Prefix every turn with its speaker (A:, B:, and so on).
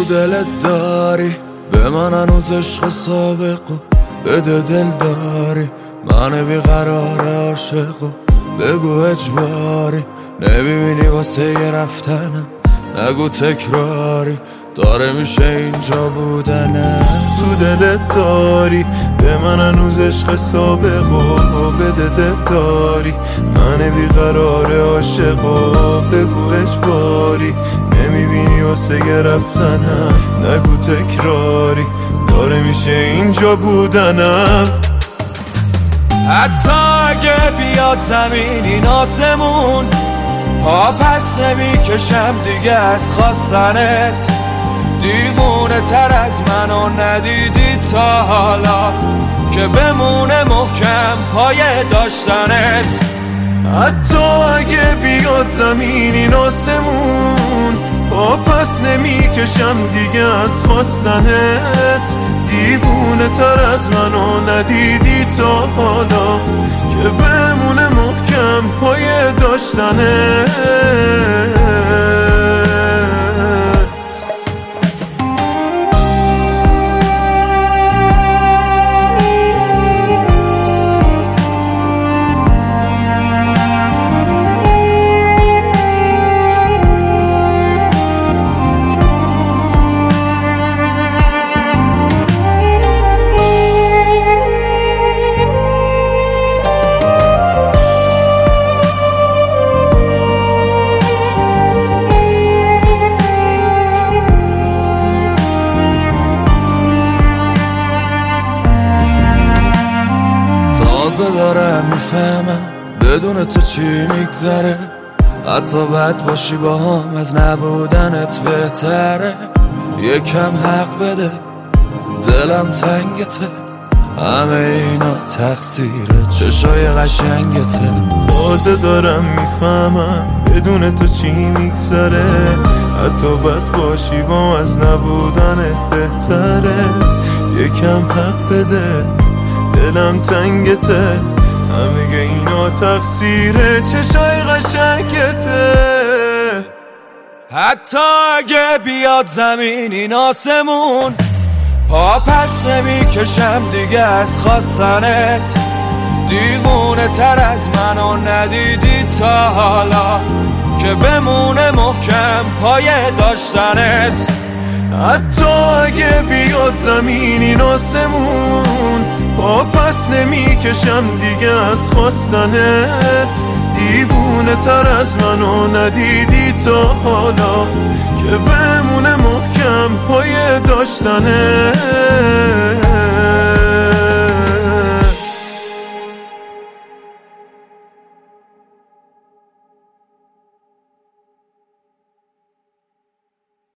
A: دلت داری به من هنوز عشق سابقو بده دل داری من بیقرار عاشقو بگو اجباری نمیبینی واسه یه رفتنم نگو تکراری داره میشه اینجا بودنم
B: تو دلت داری به من هنوز عشق سابقو بده دل داری من بیقرار عاشقو بگو اجباری نمیبینی واسه یه رفتنم نگو تکراری داره میشه اینجا بودنم
A: حتی اگه بیاد زمین این آسمون پا پس نمیکشم دیگه از خواستنت دیوونه تر از منو ندیدی تا حالا که بمونه محکم پای داشتنت
B: حتی اگه بیاد زمین این آسمون پا پس نمیکشم دیگه از خواستنت دیوونه تر از منو ندیدی تا حالا که بمونه محکم پای داشتنت
A: تازه دارم میفهمم بدون تو چی میگذره حتی بد باشی با هم از نبودنت بهتره یکم حق بده دلم تنگته همه اینا تقصیره چشای قشنگته
B: تازه دارم میفهمم بدون تو چی میگذره حتی بد باشی با از نبودنت بهتره یکم حق بده دلم تنگته همه اینا تقصیره چشای قشنگته
A: حتی اگه بیاد زمین این آسمون پا پس نمیکشم دیگه از خواستنت دیوونه تر از منو ندیدی تا حالا که بمونه محکم پای داشتنت
B: حتی اگه بیاد زمین این آسمون پا پس نمیکشم دیگه از خواستنت دیوونه تر از منو ندیدی تا حالا که بمونه محکم پای داشتنت